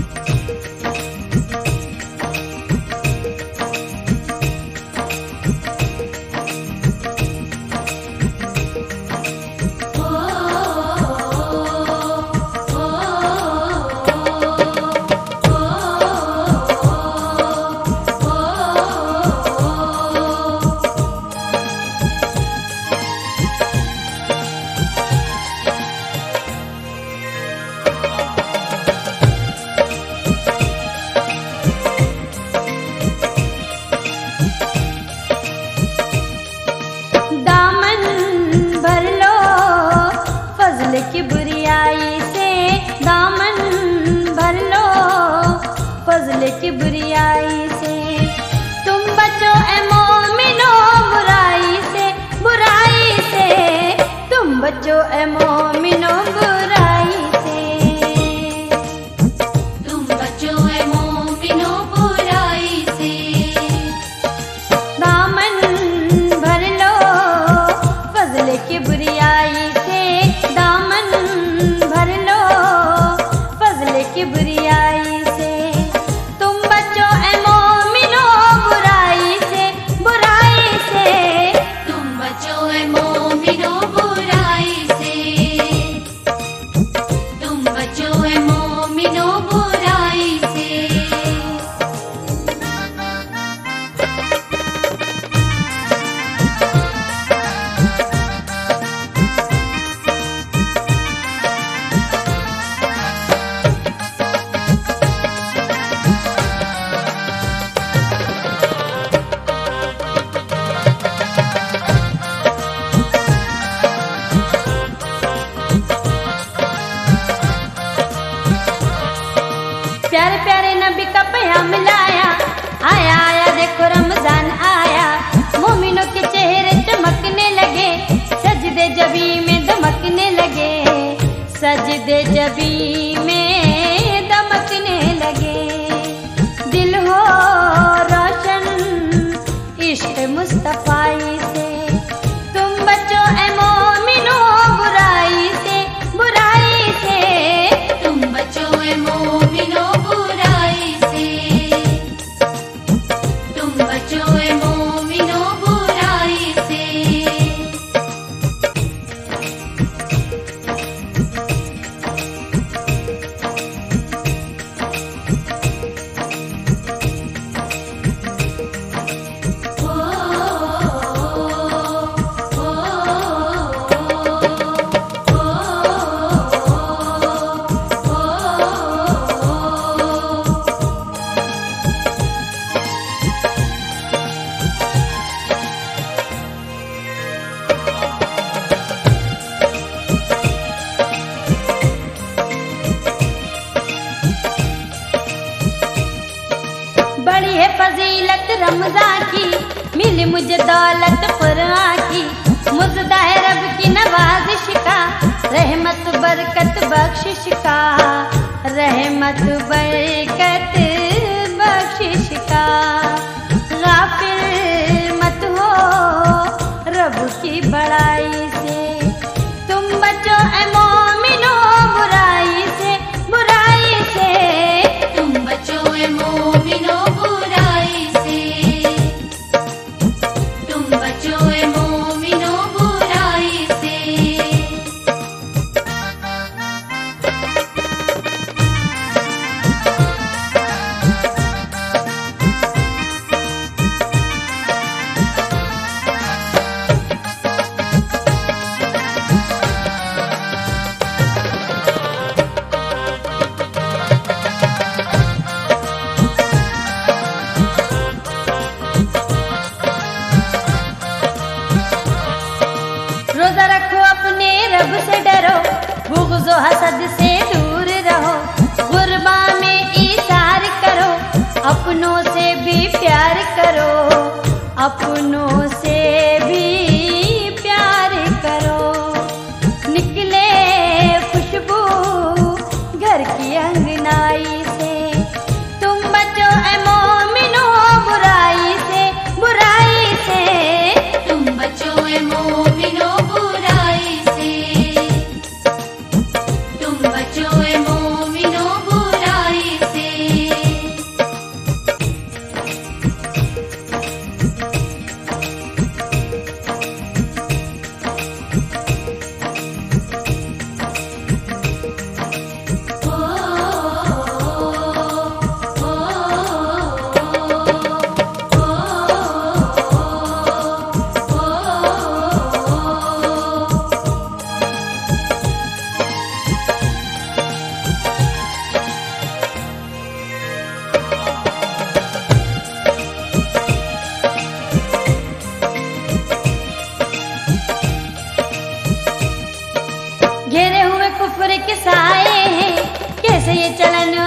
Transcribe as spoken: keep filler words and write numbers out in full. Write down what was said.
की बुराई से दामन भर लो, फजल की बुराई से तुम बचो ए मोमिनो, बुराई से बुराई से तुम बचो ए मोमिनो, बुराई से तुम बचो ए मोमिनो, बुराई से दामन भर लो फजल की बुराई से, दामन भर लो फजल की बुराई से तुम बचो ए मोमिनो, बुराई से बुराई से तुम बचो ए मोमिनो, बुराई से तुम बचो ए मोमिनो, बुराई से प्यारे प्यारे नबी का पैगाम लाया, आया आया देखो रमजान आया, मोमिनों के चेहरे चमकने लगे, सजदे जबी में दमकने लगे, सजदे जबी में दमकने लगे, दिल हो रोशन इश्क मुस्तफाई से तुम बचो ए मोमिनो, बुराई से बुराई से तुम बचो ए मोमिनो, बुराई से तुम बचो ए मोमिनो, बुराई से ओ बड़ी है फजीलत रमजान की, मिली मुझे दौलत कुरान की, मुजदा है रब की नवाजिश का, रहमत बरकत बख्शिश का, रहमत बरकत बख्शिश का, गाफिल मत हो रब की बड़ाई से तुम बचो ए मोमिनो, बुराई से बुराई से तुम बचो ए मोमिनो, बुराई से तुम बचो ए मोमिनो, बुराई से रोजा रखो अपने रब से डरो, बुग़्ज़ो हसद से दूर रहो, गुरबा में ईसार करो, अपनों से भी प्यार करो, अपनों से भी प्यार करो, निकले खुशबू घर की अंगनाई से तुम बचो ए मोमिनो, बुराई से बुराई से तुम बचो ए मोमिनो, बुराई से तुम बचो ए मोमिनो, बुराई से चलन